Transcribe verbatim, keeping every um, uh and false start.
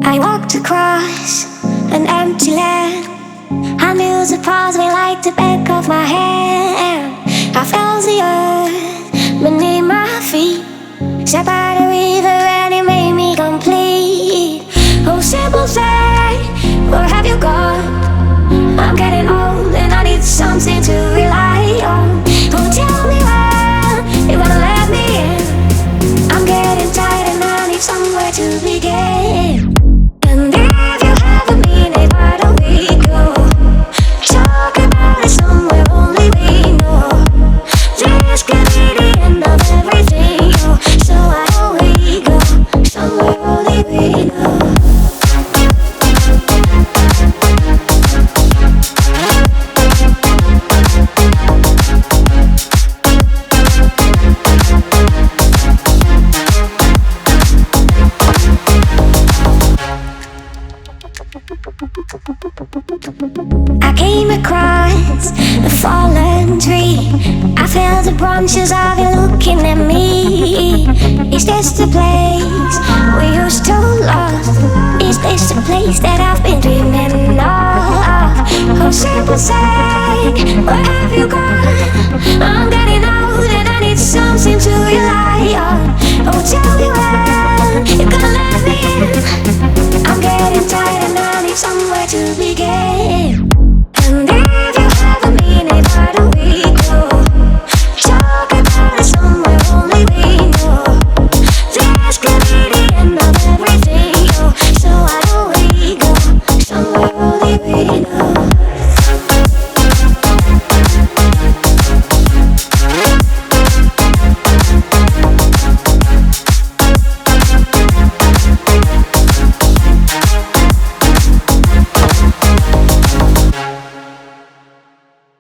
I walked across an empty land. I knew the paths me like the back of my hand. I felt the earth beneath my feet, sat by the river and it made me complete. Oh, simple thing, where have you gone? I'm getting old and I need something to rely on. Oh, tell me when you're gonna let me in. I'm getting tired and I need somewhere to begin. And if you have a minute, why don't we go talk about it somewhere only we know? This could be the end of everything, oh, so why don't we go somewhere only we know? I came across a fallen tree. I felt the branches of you looking at me. Is this the place we used to love? Is this the place that I've been dreaming of? Oh, simple thing, where have you gone? I'm getting old and I need something to rely on. Oh, tell me when you're